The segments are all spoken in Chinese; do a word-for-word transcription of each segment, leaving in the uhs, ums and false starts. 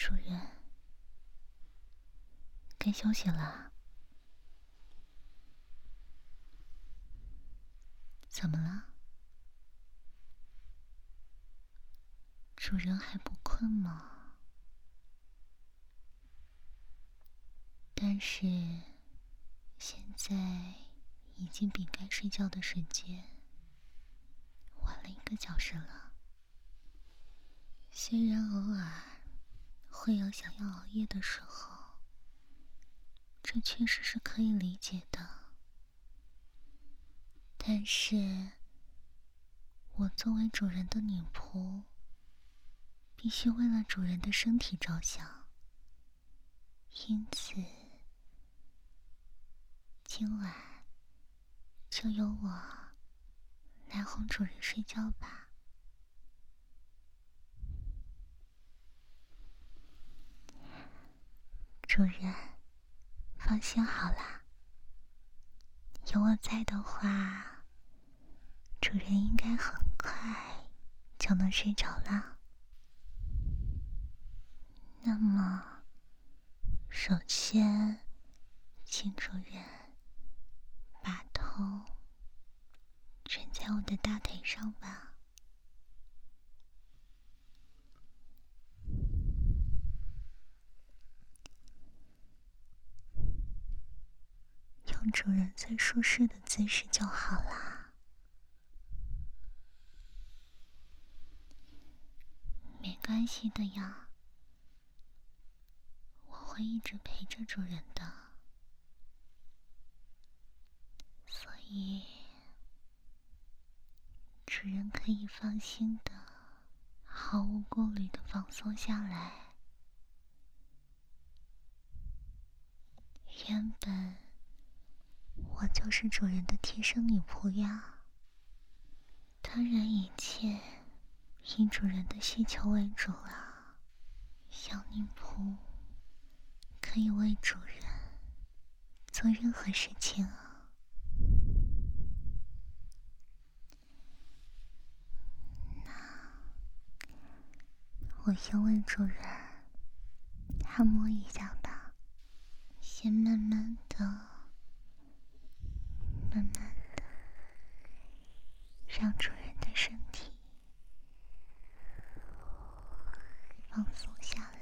主人，该休息了。怎么了？主人还不困吗？但是现在已经比该睡觉的时间晚了一个小时了。虽然偶尔会有想要熬夜的时候，这确实是可以理解的，但是我作为主人的女仆，必须为了主人的身体着想，因此今晚就由我来哄主人睡觉吧。主人，放心好啦，有我在的话，主人应该很快就能睡着了。那么，首先，请主人把头枕在我的大腿上吧。用主人最舒适的姿势就好啦。没关系的呀，我会一直陪着主人的，所以主人可以放心的、毫无顾虑的放松下来。原本我就是主人的贴身女仆呀，当然一切以主人的需求为主啊。小女仆可以为主人做任何事情啊。那我先为主人按摩一下吧，先慢慢的、慢慢的让主人的身体放松下来。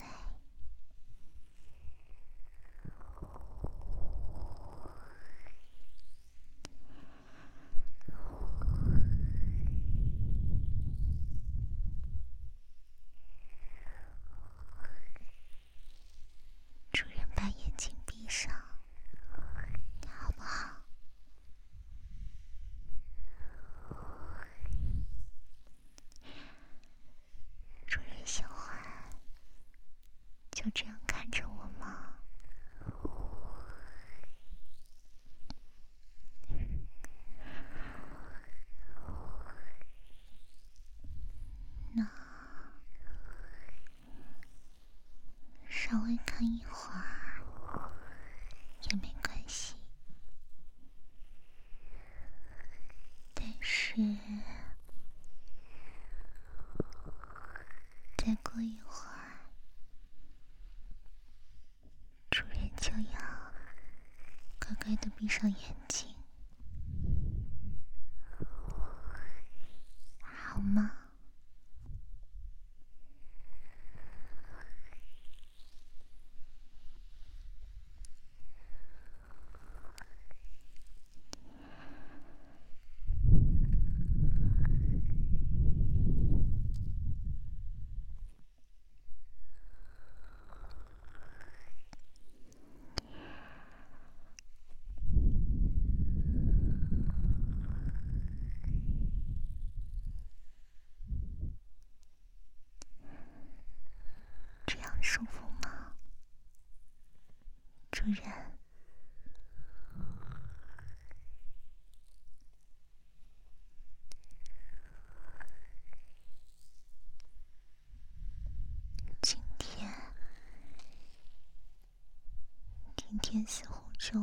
主人把眼睛闭上，好不好？主人喜欢就这样看着我吗？那稍微看一会儿也没关系，但是再过一会儿，主人就要乖乖的闭上眼睛，好吗？这样舒服吗，主人？今天，今天似乎就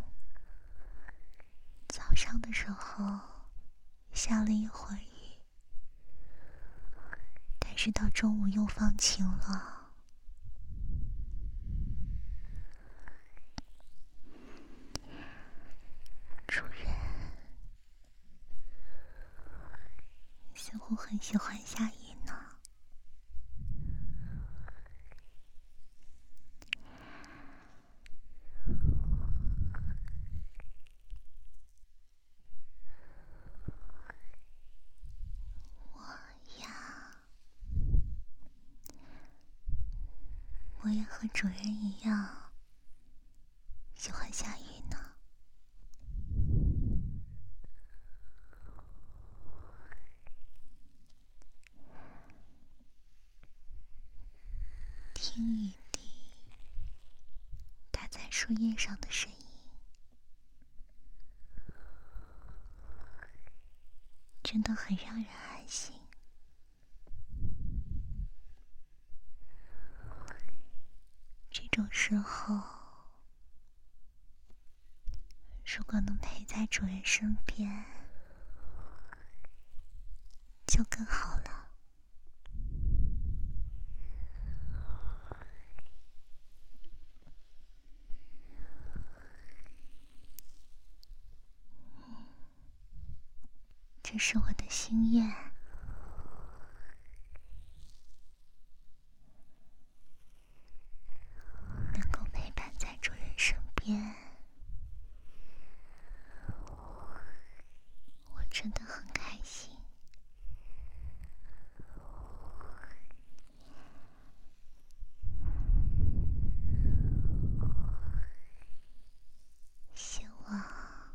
早上的时候下了一会儿雨，但是到中午又放晴了。 乎很喜欢夏雨呢。我也和主人一样喜欢下雨呢。听雨滴打在树叶上的声音，真的很让人安心。这种时候，如果能陪在主人身边，就更好了。这是我的心愿，能够陪伴在主人身边，我真的很开心。希望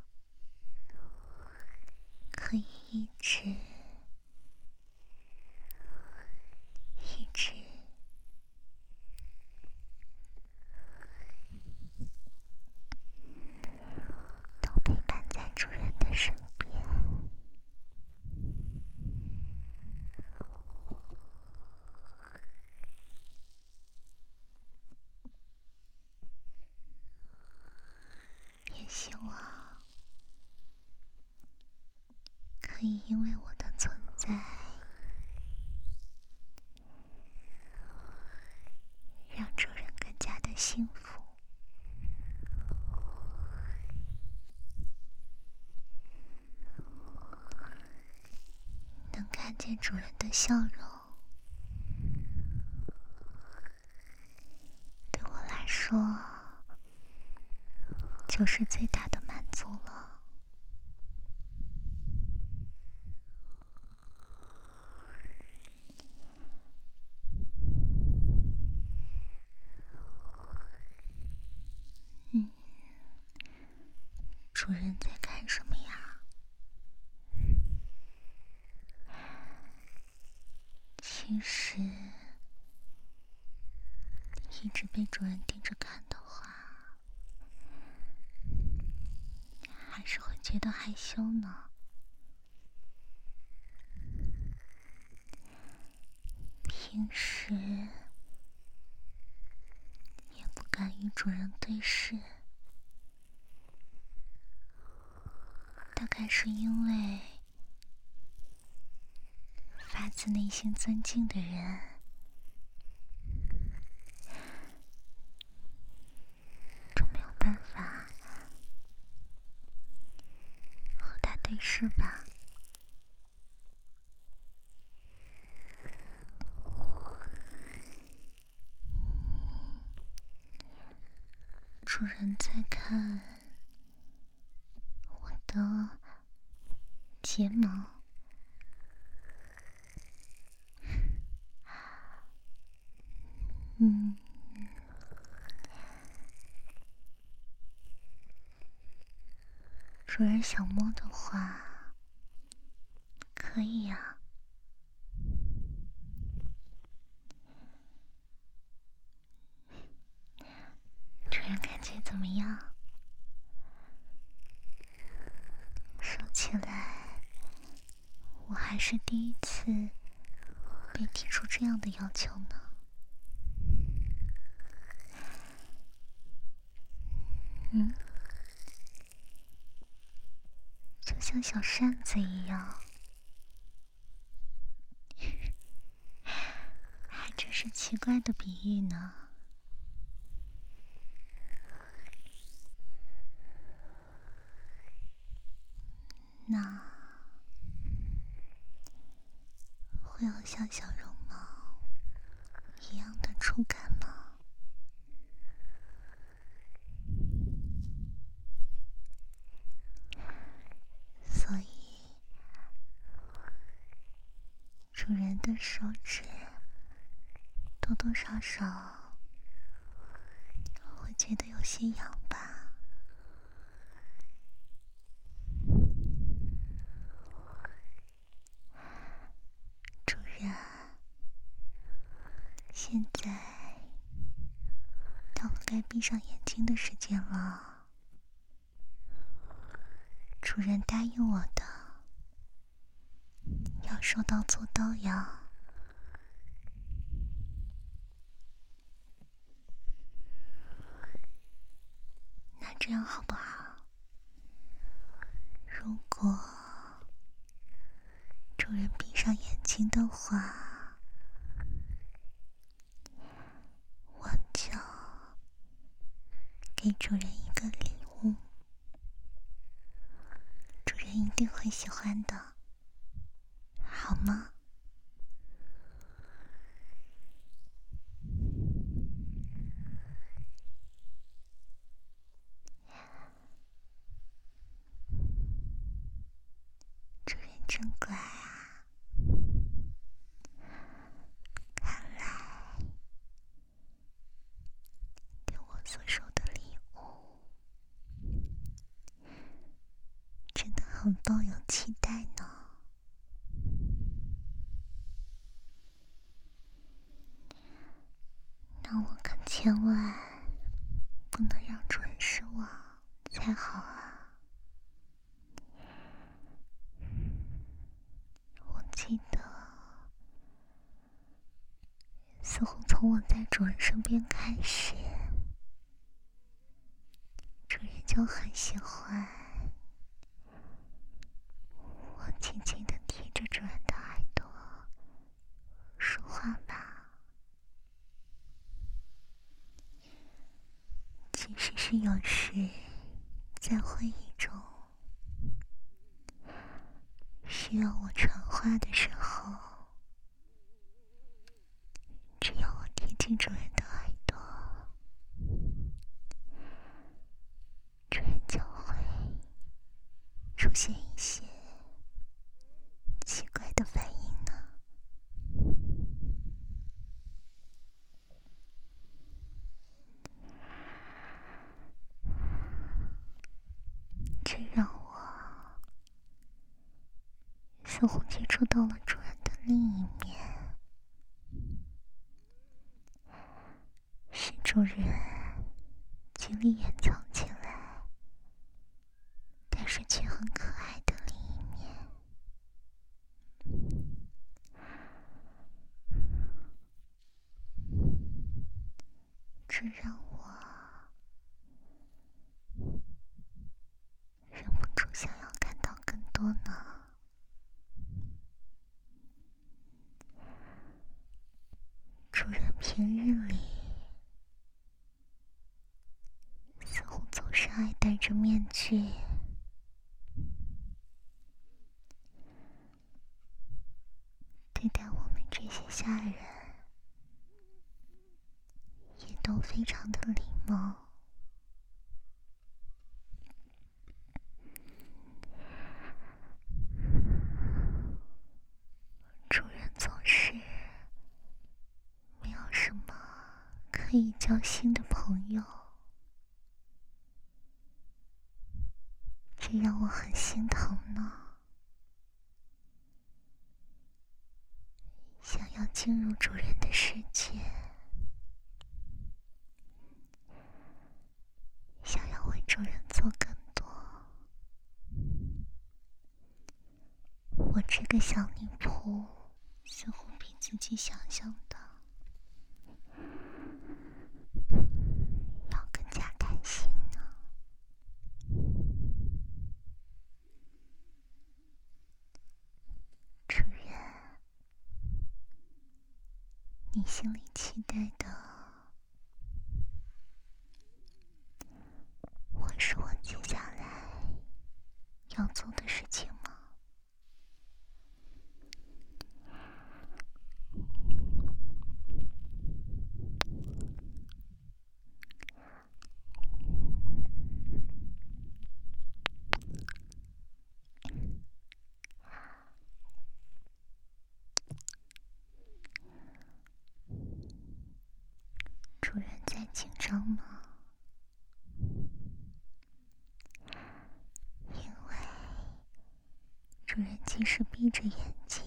可以一直一直都陪伴在主人的身边。也希望可以因为我的存在，让主人更加的幸福。能看见主人的笑容，对我来说就是最大的满足了。嗯，主人在看什么呀？其实一直被主人盯着看的话，还是会觉得害羞呢。平时也不敢与主人对视，大概是因为发自内心尊敬的人，就没有办法和他对视吧。主人在看我的睫毛，嗯，主人想摸的话，可以呀。主人感觉怎么样？说起来，我还是第一次被提出这样的要求呢。嗯，就像小扇子一样，还真是奇怪的比喻呢。那会有像小绒毛一样的触感吗？所以主人的手指多多少少会觉得有些痒吧。主人，现在到了该闭上眼睛的时间了。主人答应我的，要说到做到呀。那这样好不好？如果主人闭上眼睛的话，我就给主人一个礼物，主人一定会喜欢的，好吗？主人真乖啊，看来给我所收的礼物真的很抱有期待呢。那我可千万不能让主人失望才好啊。我记得似乎从我在主人身边开始，主人就很喜欢我轻轻地贴着主人的耳朵说话吧。即使是有时在会议中需要我传话的时候，只要我贴近主人的耳朵，主人就会出现一些奇怪的反应呢。这让我似乎接触到了主人的另一面，是主人极力掩藏起来，但是却很可爱的另一面。这让我忍不住想要看到更多呢。主人平日里似乎总是爱戴着面具，对待我们这些下人也都非常的礼貌。主人总是没有什么可以交心的朋友，这让我很心疼呢。想要进入主人的世界，想要为主人做更多，我这个小女仆似乎比自己想象的要更加开心呢。主人，你心里期待的会是我接下来要做的事情吗？ 主人在紧张吗？因为主人即使闭着眼睛，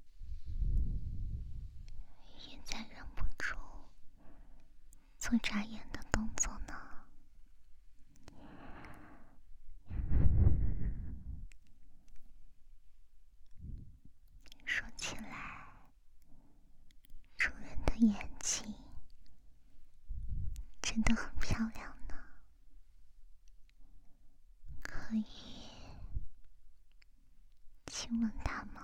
也在忍不住做眨眼的动作呢。说起来，主人的眼睛真的很漂亮呢，可以亲吻它吗？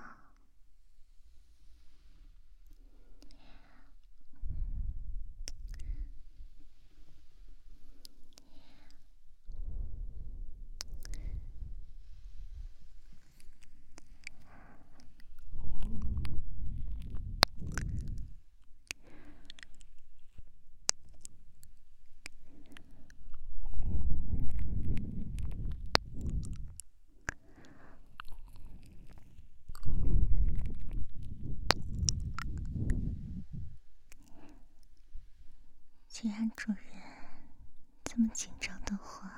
既然主人这么紧张的话，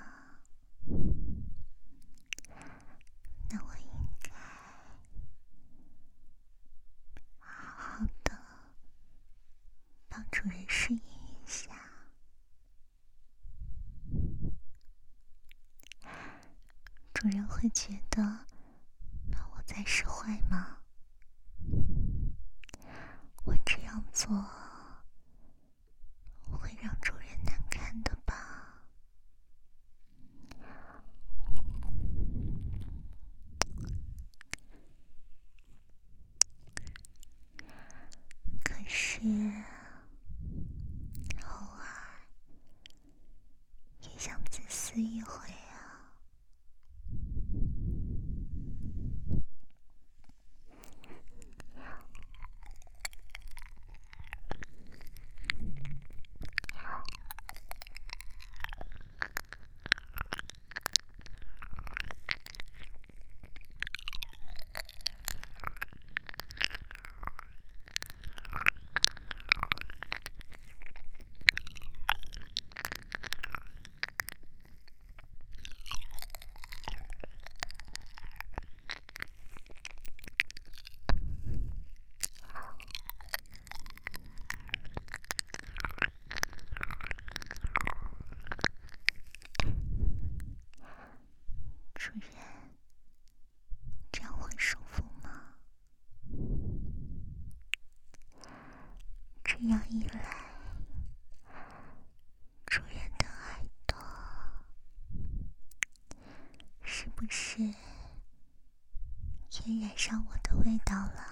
那我应该好好的帮主人适应一下。主人会觉得我在使坏吗？我这样做会让主人难看的吧？可是偶尔也想自私一回啊。主人，这样会舒服吗？这样一来，主人的耳朵是不是也染上我的味道了？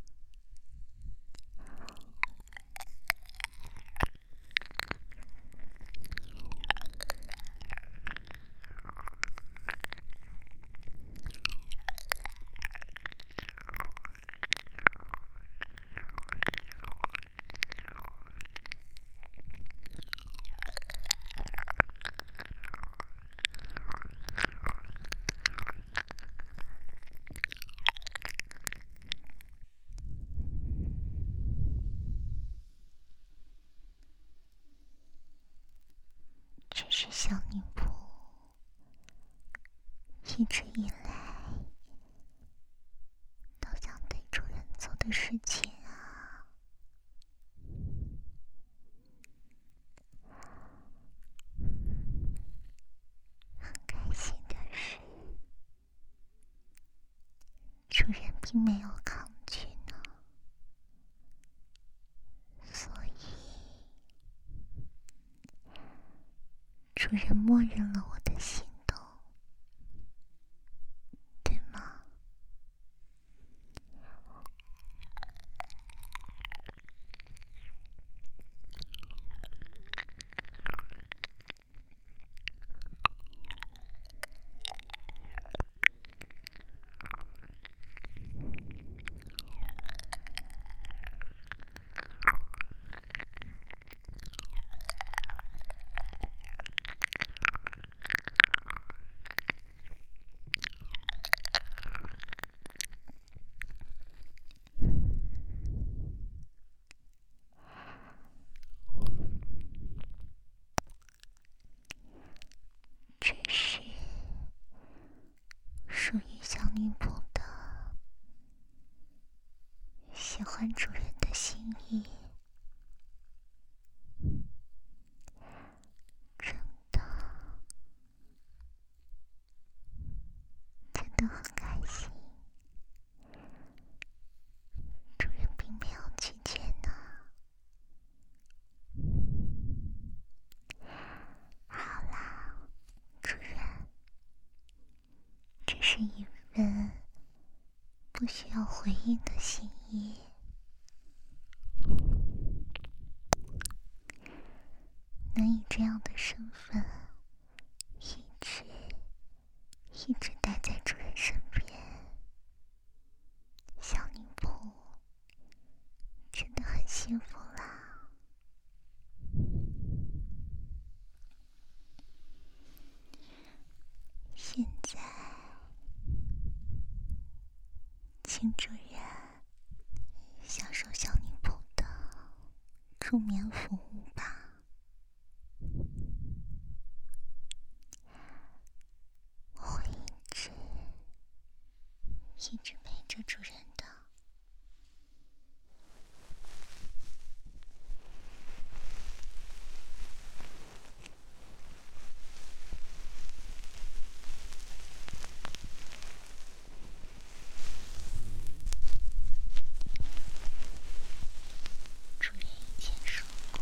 这是小女仆一直以来都想对主人做的事情啊。很开心的是，主人并没有抗拒呢，所以主人默认了我的行动，对吗？ 这是属于小女仆的喜欢主人的心意，真的真的很开心。主人并没有拒绝呢。好啦，主人，这是一份不需要回应的心意。能以这样的身份一直一直待在主人身边，小女仆真的很幸福啦。现在请主人享受小女仆的助眠服务吧。我会一直一直陪着主人的。主人以前说过，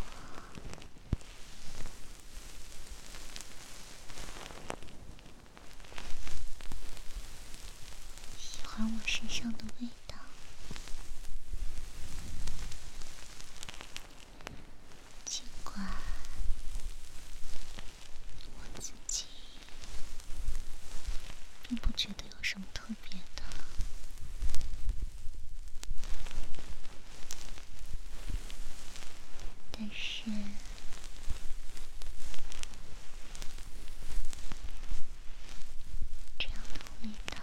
喜欢我身上的味道，尽管我自己并不觉得有什么特别的。但是这样的味道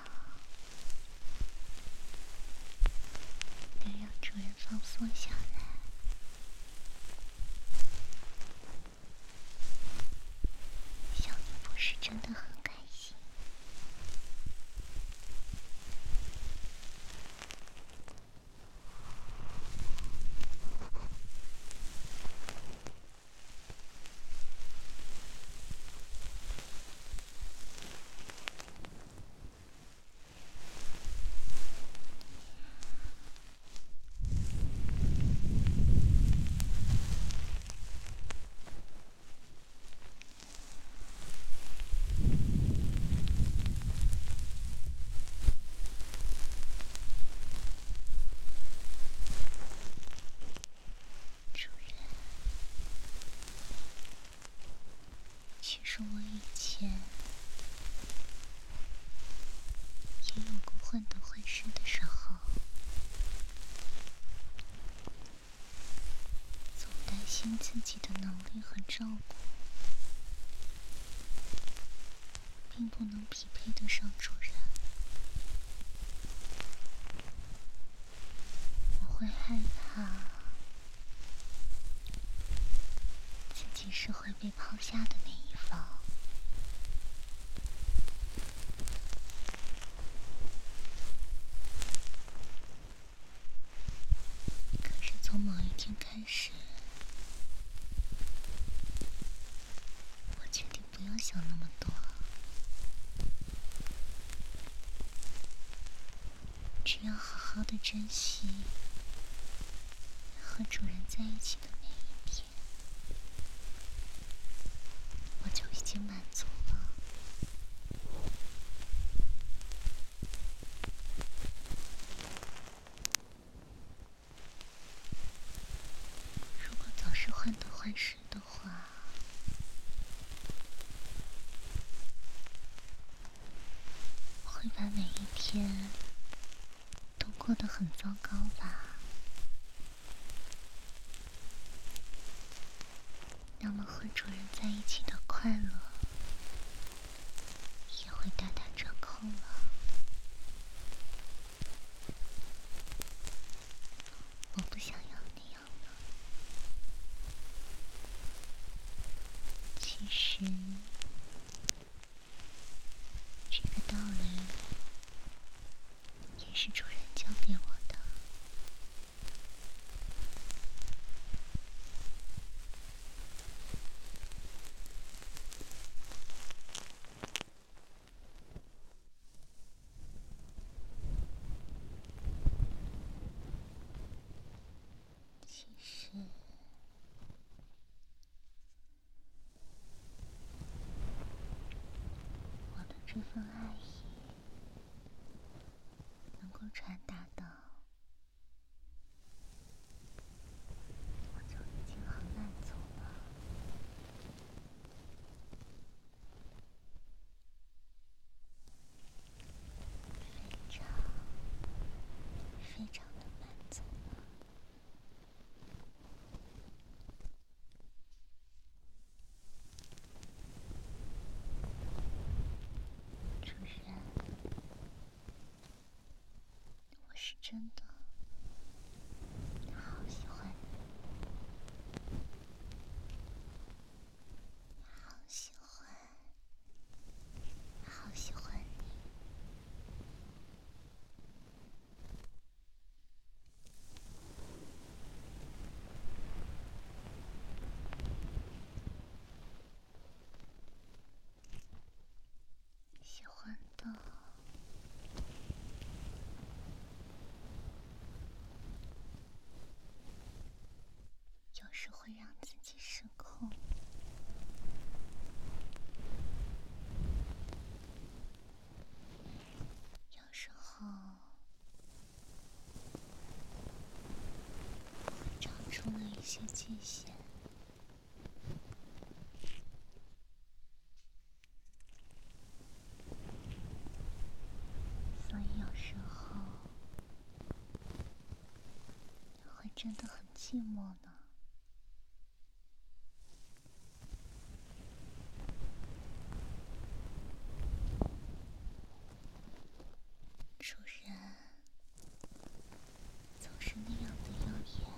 能让主人放松下来，小女仆是真的很开心。主人，其实我以前也有过患得患失的时候，总担心自己的能力和照顾并不能匹配得上主人。我会害怕自己是会被抛下的那一方。可是从某一天开始，我决定不要想那么多，只要好好的珍惜和主人在一起的每一天，我就已经满足了。如果总是患得患失的话，会把每一天都过得很糟糕吧。那么和主人在一起的快乐也会大打折扣了。我不想要那样的。其实这份爱意能够传达的，我就已经很满足了。非常非常的满足了。主人，我是真的好喜欢你，好喜欢，好喜欢你。喜欢的，有时会让自己失控，有时候会超出了一些界限。所以有时候会真的很寂寞呢。主人总是那样的耀眼，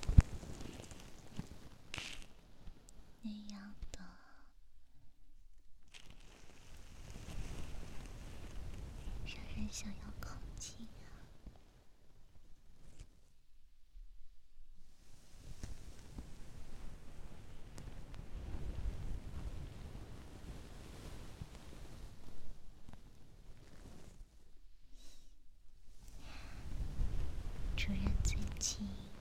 那样的让人想要靠近啊。主人最近